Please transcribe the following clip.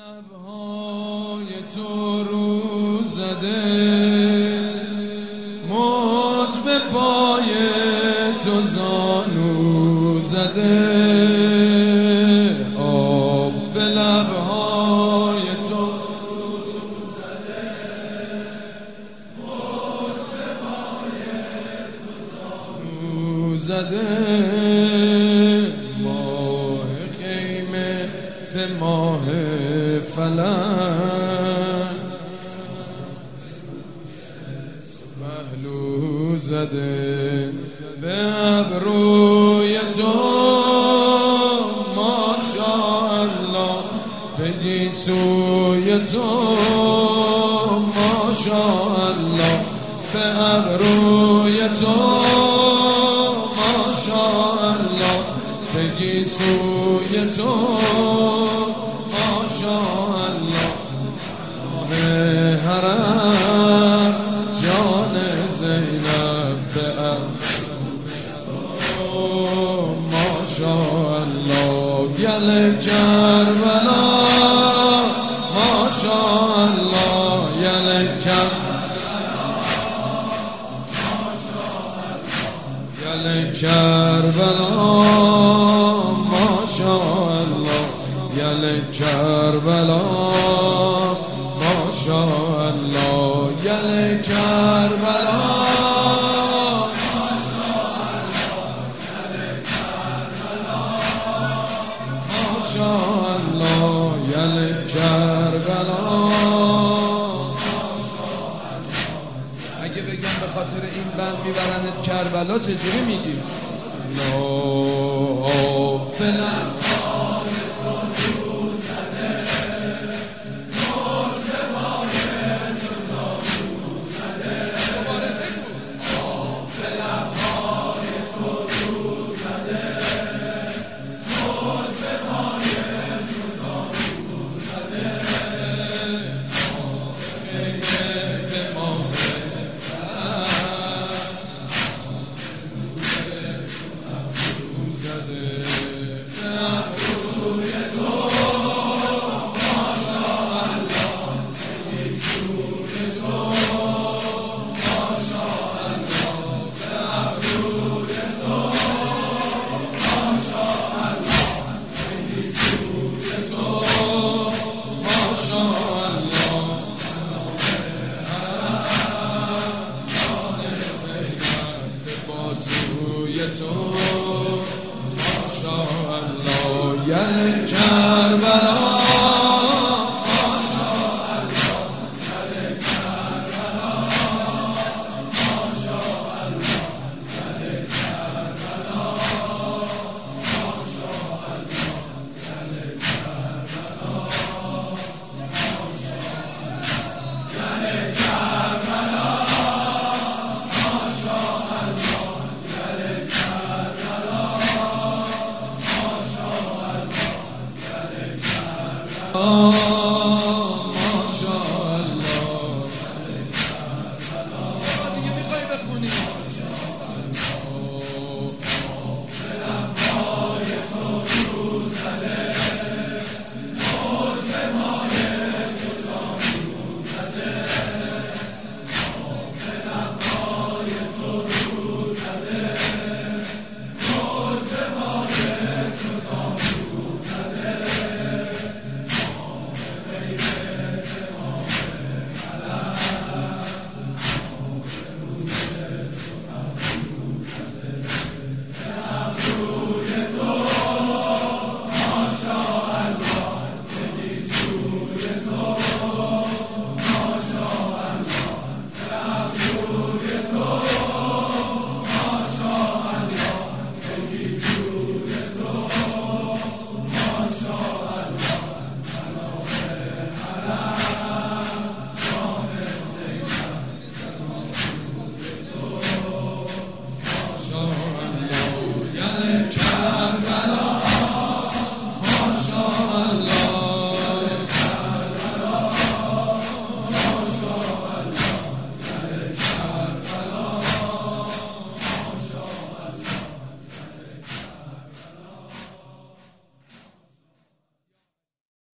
لبهای تو رو زده، موج به پای تو زانو زده، آب به لبهای تو رو زده، موج به پای تو زانو زده، ماه خیمه به ماه فلک پهلو زده، به ابروی تو ماشاءالله، به گیسوی تو ماشاءالله، به ابروی تو ماشاءالله، به گیسوی تو ماشاءالله، حرم جان زینب به ماشاءالله، گل کربلا ماشاءالله، گل کربلا ماشاءالله، گل کربلا ماشاءالله، گل کربلا ماشاءالله، گل کربلا. اگه بگم به خاطر این بند میبرنت کربلا چجوری میگی؟ گل کربلا Oh